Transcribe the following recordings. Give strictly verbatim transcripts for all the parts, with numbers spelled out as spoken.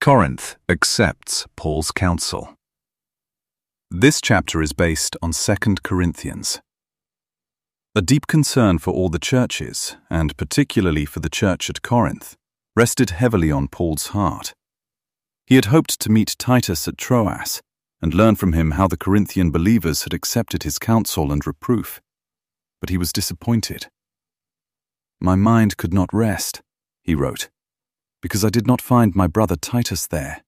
Corinth accepts Paul's counsel. This chapter is based on Second Corinthians. A deep concern for all the churches, and particularly for the church at Corinth, rested heavily on Paul's heart. He had hoped to meet Titus at Troas and learn from him how the Corinthian believers had accepted his counsel and reproof, but he was disappointed. "My mind could not rest," he wrote, "because I did not find my brother Titus there."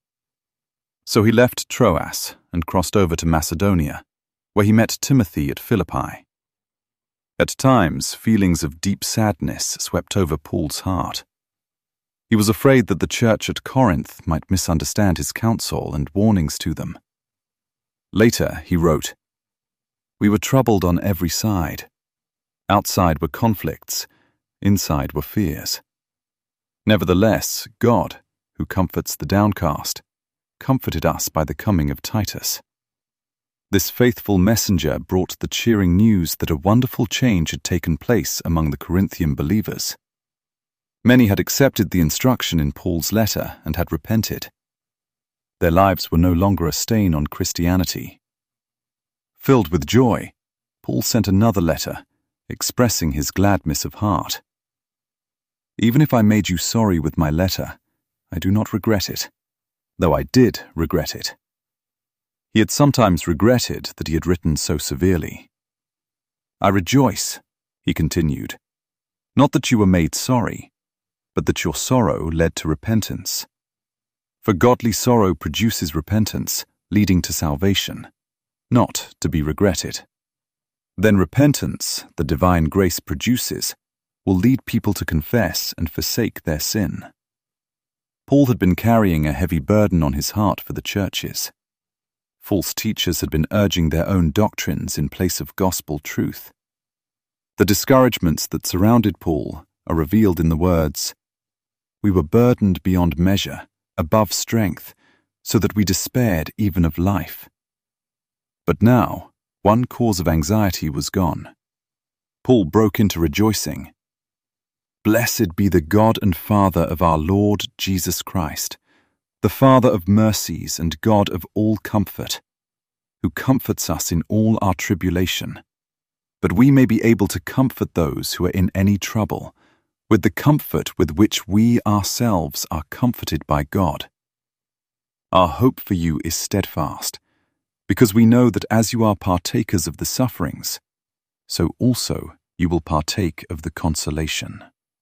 So he left Troas and crossed over to Macedonia, where he met Timothy at Philippi. At times, feelings of deep sadness swept over Paul's heart. He was afraid that the church at Corinth might misunderstand his counsel and warnings to them. Later, he wrote, "We were troubled on every side. Outside were conflicts, inside were fears. Nevertheless, God, who comforts the downcast, comforted us by the coming of Titus. This faithful messenger brought the cheering news that a wonderful change had taken place among the Corinthian believers. Many had accepted the instruction in Paul's letter and had repented. Their lives were no longer a stain on Christianity. Filled with joy, Paul sent another letter, expressing his gladness of heart. Even if I made you sorry with my letter, I do not regret it, though I did regret it." He had sometimes regretted that he had written so severely. "I rejoice," he continued, "not that you were made sorry, but that your sorrow led to repentance. For godly sorrow produces repentance, leading to salvation, not to be regretted. Then repentance, the divine grace produces, will lead people to confess and forsake their sin." Paul had been carrying a heavy burden on his heart for the churches. False teachers had been urging their own doctrines in place of gospel truth. The discouragements that surrounded Paul are revealed in the words, "We were burdened beyond measure, above strength, so that we despaired even of life." But now, one cause of anxiety was gone. Paul broke into rejoicing. "Blessed be the God and Father of our Lord Jesus Christ, the Father of mercies and God of all comfort, who comforts us in all our tribulation, but we may be able to comfort those who are in any trouble, with the comfort with which we ourselves are comforted by God. Our hope for you is steadfast, because we know that as you are partakers of the sufferings, so also you will partake of the consolation."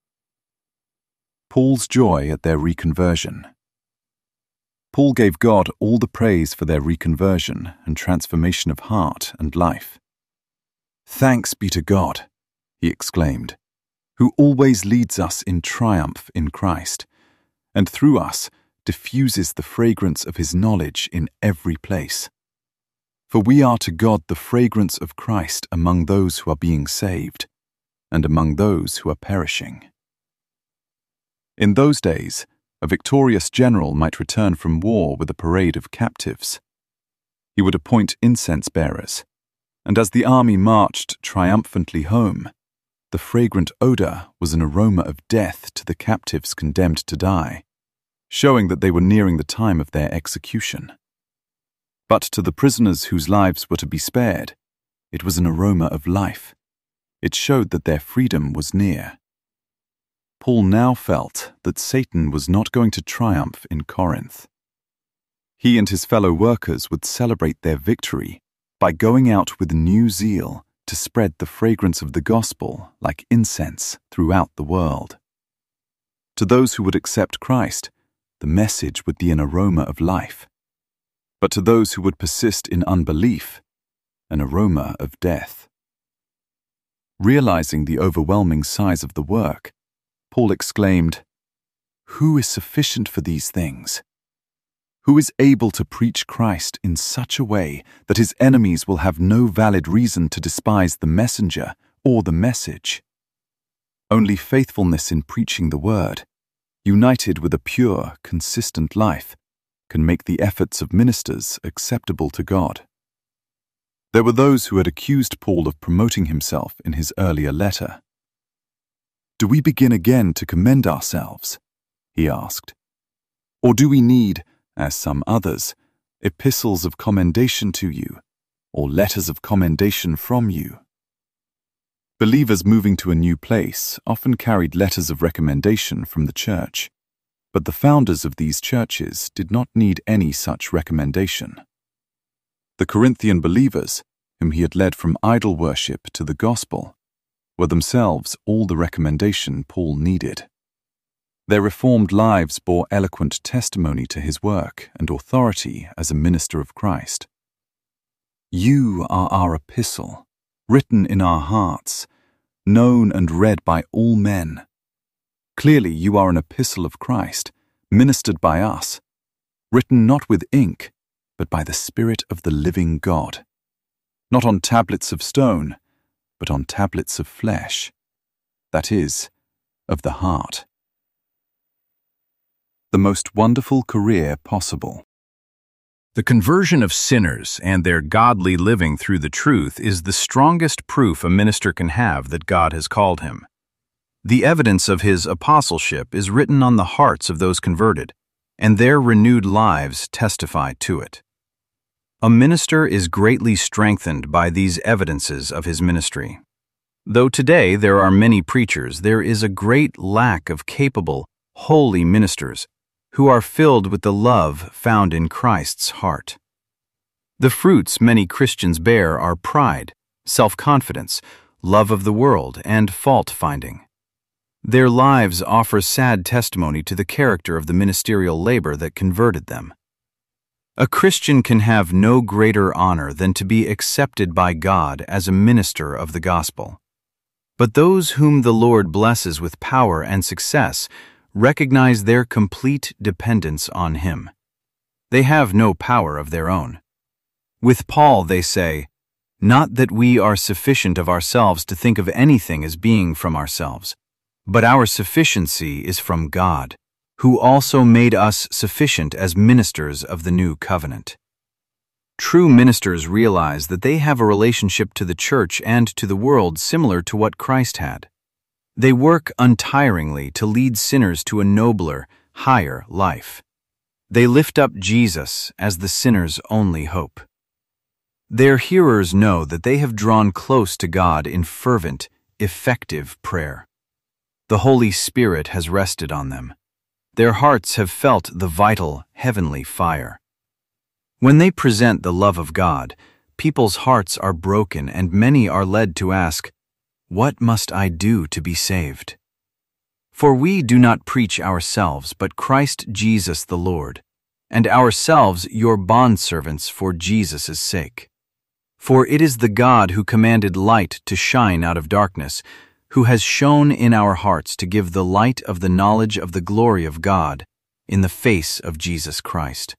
Paul's joy at their reconversion. Paul gave God all the praise for their reconversion and transformation of heart and life. "Thanks be to God," he exclaimed, "who always leads us in triumph in Christ, and through us diffuses the fragrance of his knowledge in every place. For we are to God the fragrance of Christ among those who are being saved, and among those who are perishing." In those days, a victorious general might return from war with a parade of captives. He would appoint incense bearers, and as the army marched triumphantly home, the fragrant odor was an aroma of death to the captives condemned to die, showing that they were nearing the time of their execution. But to the prisoners whose lives were to be spared, it was an aroma of life. It showed that their freedom was near. Paul now felt that Satan was not going to triumph in Corinth. He and his fellow workers would celebrate their victory by going out with new zeal to spread the fragrance of the gospel like incense throughout the world. To those who would accept Christ, the message would be an aroma of life. But to those who would persist in unbelief, an aroma of death. Realizing the overwhelming size of the work, Paul exclaimed, "Who is sufficient for these things? Who is able to preach Christ in such a way that his enemies will have no valid reason to despise the messenger or the message? Only faithfulness in preaching the word, united with a pure, consistent life, can make the efforts of ministers acceptable to God." There were those who had accused Paul of promoting himself in his earlier letter. "Do we begin again to commend ourselves?" he asked. Or do we need, as some others, epistles of commendation to you, or letters of commendation from you? Believers moving to a new place often carried letters of recommendation from the church, but the founders of these churches did not need any such recommendation. The Corinthian believers, whom he had led from idol worship to the gospel, were themselves all the recommendation Paul needed. Their reformed lives bore eloquent testimony to his work and authority as a minister of Christ. You are our epistle, written in our hearts, known and read by all men. Clearly you are an epistle of Christ, ministered by us, written not with ink, but by the Spirit of the living God, not on tablets of stone, but on tablets of flesh, that is, of the heart. The most wonderful career possible. The conversion of sinners and their godly living through the truth is the strongest proof a minister can have that God has called him. The evidence of his apostleship is written on the hearts of those converted, and their renewed lives testify to it. A minister is greatly strengthened by these evidences of his ministry. Though today there are many preachers, there is a great lack of capable, holy ministers who are filled with the love found in Christ's heart. The fruits many Christians bear are pride, self-confidence, love of the world, and fault-finding. Their lives offer sad testimony to the character of the ministerial labor that converted them. A Christian can have no greater honor than to be accepted by God as a minister of the gospel. But those whom the Lord blesses with power and success recognize their complete dependence on Him. They have no power of their own. With Paul they say, "Not that we are sufficient of ourselves to think of anything as being from ourselves, but our sufficiency is from God, who also made us sufficient as ministers of the new covenant." True ministers realize that they have a relationship to the church and to the world similar to what Christ had. They work untiringly to lead sinners to a nobler, higher life. They lift up Jesus as the sinner's only hope. Their hearers know that they have drawn close to God in fervent, effective prayer. The Holy Spirit has rested on them. Their hearts have felt the vital, heavenly fire. When they present the love of God, people's hearts are broken and many are led to ask, "What must I do to be saved?" For we do not preach ourselves, but Christ Jesus the Lord, and ourselves your bondservants for Jesus' sake. For it is the God who commanded light to shine out of darkness, who has shone in our hearts to give the light of the knowledge of the glory of God in the face of Jesus Christ.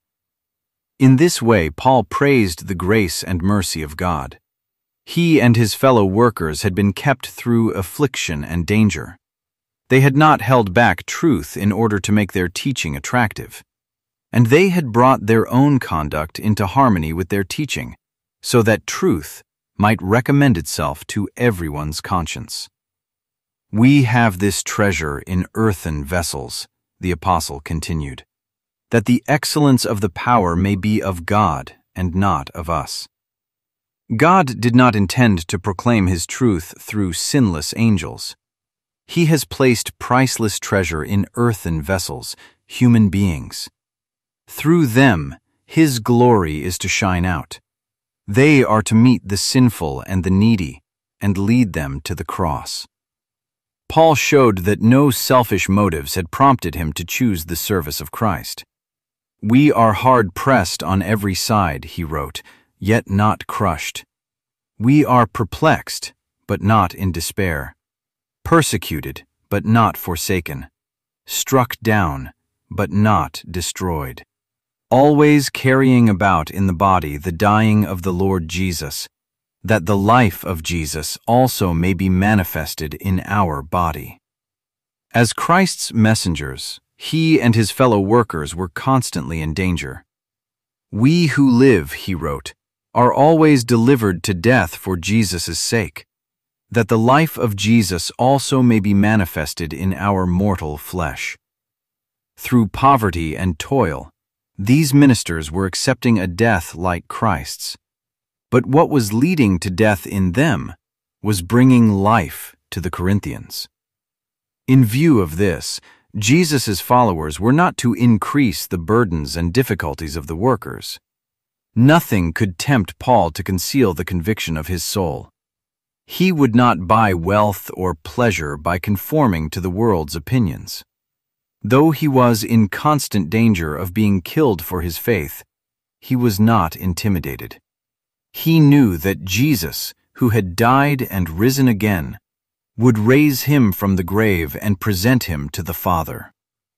In this way Paul praised the grace and mercy of God. He and his fellow workers had been kept through affliction and danger. They had not held back truth in order to make their teaching attractive, and they had brought their own conduct into harmony with their teaching, so that truth might recommend itself to everyone's conscience. "We have this treasure in earthen vessels," the apostle continued, "that the excellence of the power may be of God and not of us." God did not intend to proclaim His truth through sinless angels. He has placed priceless treasure in earthen vessels, human beings. Through them, His glory is to shine out. They are to meet the sinful and the needy and lead them to the cross. Paul showed that no selfish motives had prompted him to choose the service of Christ. "We are hard-pressed on every side," he wrote, "yet not crushed. We are perplexed, but not in despair. Persecuted, but not forsaken. Struck down, but not destroyed. Always carrying about in the body the dying of the Lord Jesus, that the life of Jesus also may be manifested in our body." As Christ's messengers, he and his fellow workers were constantly in danger. "We who live," he wrote, "are always delivered to death for Jesus' sake, that the life of Jesus also may be manifested in our mortal flesh." Through poverty and toil, these ministers were accepting a death like Christ's. But what was leading to death in them was bringing life to the Corinthians. In view of this, Jesus' followers were not to increase the burdens and difficulties of the workers. Nothing could tempt Paul to conceal the conviction of his soul. He would not buy wealth or pleasure by conforming to the world's opinions. Though he was in constant danger of being killed for his faith, he was not intimidated. He knew that Jesus, who had died and risen again, would raise him from the grave and present him to the Father.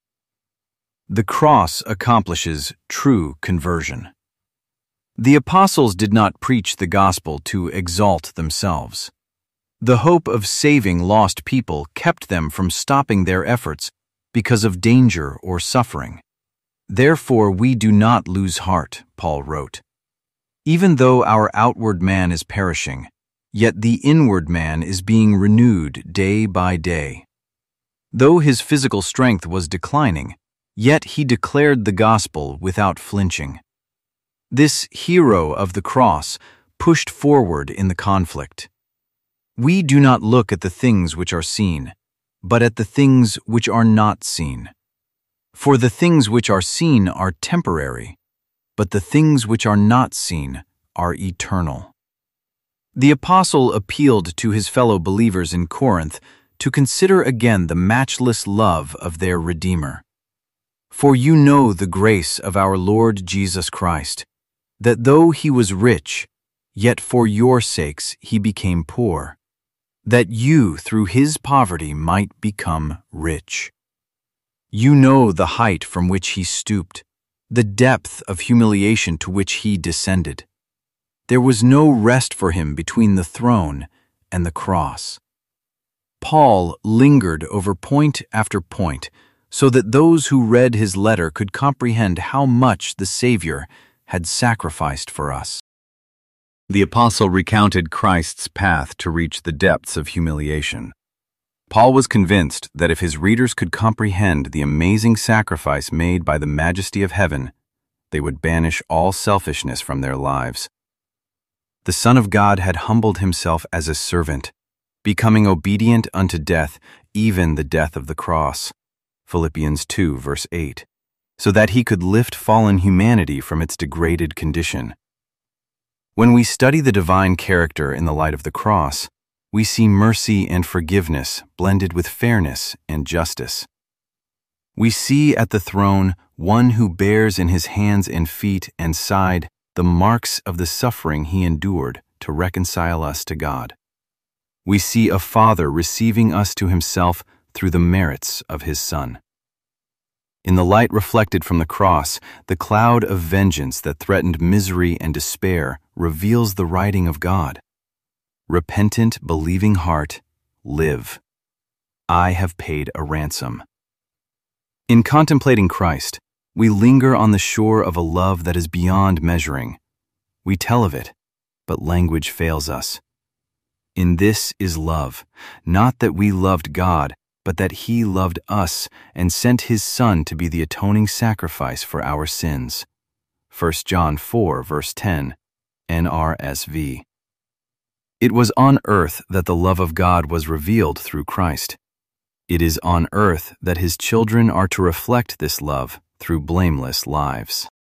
The cross accomplishes true conversion. The apostles did not preach the gospel to exalt themselves. The hope of saving lost people kept them from stopping their efforts because of danger or suffering. Therefore we do not lose heart, Paul wrote. Even though our outward man is perishing, yet the inward man is being renewed day by day. Though his physical strength was declining, yet he declared the gospel without flinching. This hero of the cross pushed forward in the conflict. We do not look at the things which are seen, but at the things which are not seen. For the things which are seen are temporary, but the things which are not seen are eternal. The apostle appealed to his fellow believers in Corinth to consider again the matchless love of their Redeemer. For you know the grace of our Lord Jesus Christ, that though he was rich, yet for your sakes he became poor, that you through his poverty might become rich. You know the height from which he stooped, the depth of humiliation to which he descended. There was no rest for him between the throne and the cross. Paul lingered over point after point, so that those who read his letter could comprehend how much the Savior had sacrificed for us. The apostle recounted Christ's path to reach the depths of humiliation. Paul was convinced that if his readers could comprehend the amazing sacrifice made by the majesty of heaven, they would banish all selfishness from their lives. The Son of God had humbled himself as a servant, becoming obedient unto death, even the death of the cross. Philippians two, verse eight, so that he could lift fallen humanity from its degraded condition. When we study the divine character in the light of the cross, we see mercy and forgiveness blended with fairness and justice. We see at the throne one who bears in his hands and feet and side the marks of the suffering he endured to reconcile us to God. We see a Father receiving us to himself through the merits of his Son. In the light reflected from the cross, the cloud of vengeance that threatened misery and despair reveals the writing of God. Repentant, believing heart, live. I have paid a ransom. In contemplating Christ, we linger on the shore of a love that is beyond measuring. We tell of it, but language fails us. In this is love, not that we loved God, but that he loved us and sent his Son to be the atoning sacrifice for our sins. First John four, verse ten, N R S V. It was on earth that the love of God was revealed through Christ. It is on earth that his children are to reflect this love through blameless lives.